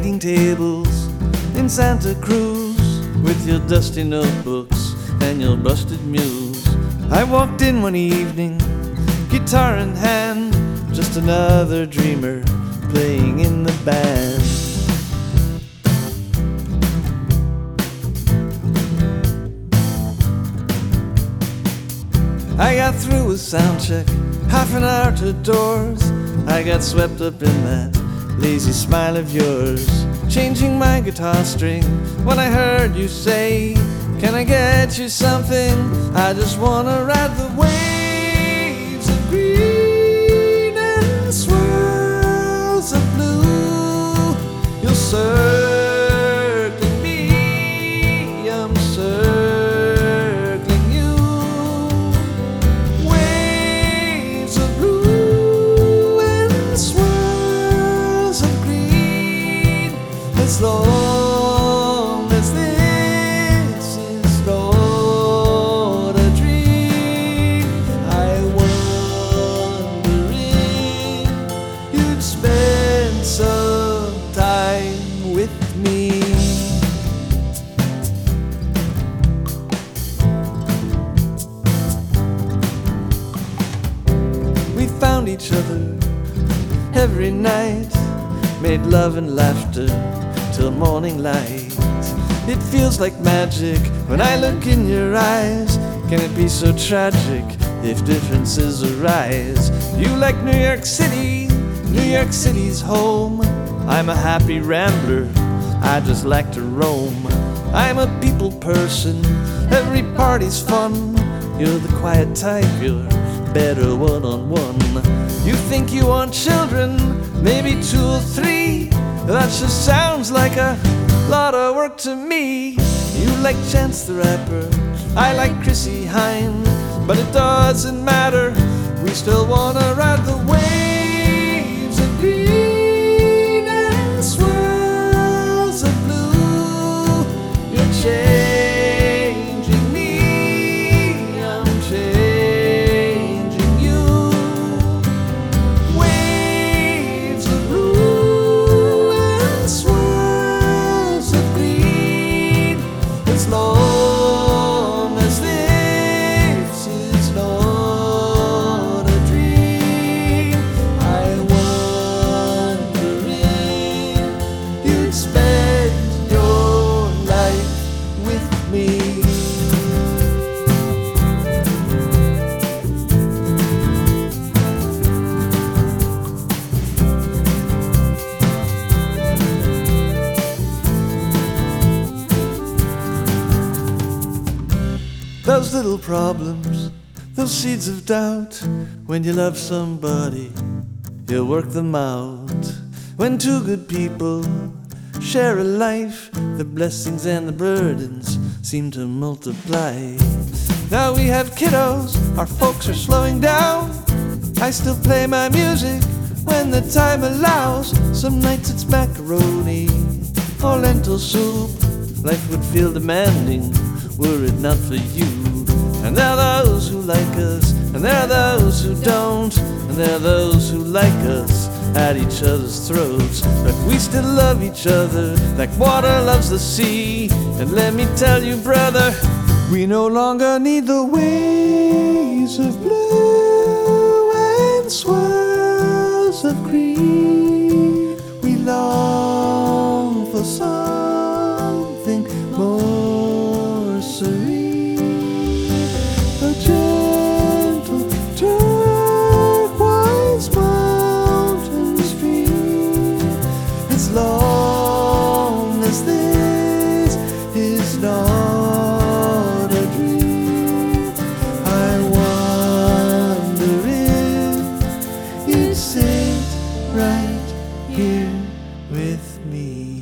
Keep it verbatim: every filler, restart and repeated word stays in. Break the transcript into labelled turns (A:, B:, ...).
A: waiting tables in Santa Cruz with your dusty notebooks and your busted muse. I walked in one evening, guitar in hand, just another dreamer playing in the band. I got through with sound check, half an hour to doors. I got swept up in that lazy smile of yours, changing my guitar string when I heard you say, can I get you something? I just wanna ride the waves of green and swirls of blue. You're circling me, I'm circling you. Waves of blue and swirls of green. As long as this is not a dream, I wonder if you'd spend some time with me. We found each other every night, made love and laughter till morning light. It feels like magic when I look in your eyes. Can it be so tragic if differences arise? You like New York City, New York City's home. I'm a happy rambler, I just like to roam. I'm a people person, every party's fun. You're the quiet type, you're better one-on-one. You think you want children, maybe two or three. That just sounds like a lot of work to me. You like Chance the Rapper, I like Chrissie Hynde, but it doesn't matter, we still wanna ride the waves of green and swirls of blue. You're changing me, I'm changing you. Waves of blue and swirls of green. As long as this is not a dream, I wonder if you'd spend your life with me. Those little problems, those seeds of doubt, when you love somebody, you work them out. When two good people share a life, the blessings and the burdens seem to multiply. Now we have kiddos, our folks are slowing down. I still play my music when the time allows. Some nights it's macaroni or lentil soup. Life would feel demanding were it not for you. And there are those who like us, and there are those who don't, and there are those who like us at each other's throats. But we still love each other like water loves the sea. And let me tell you, brother, we no longer need the waves of blue and swirls of green. We long for something more serene, a gentle turquoise mountain stream. As long as this is not a dream, I wonder if you'd sit right here with me.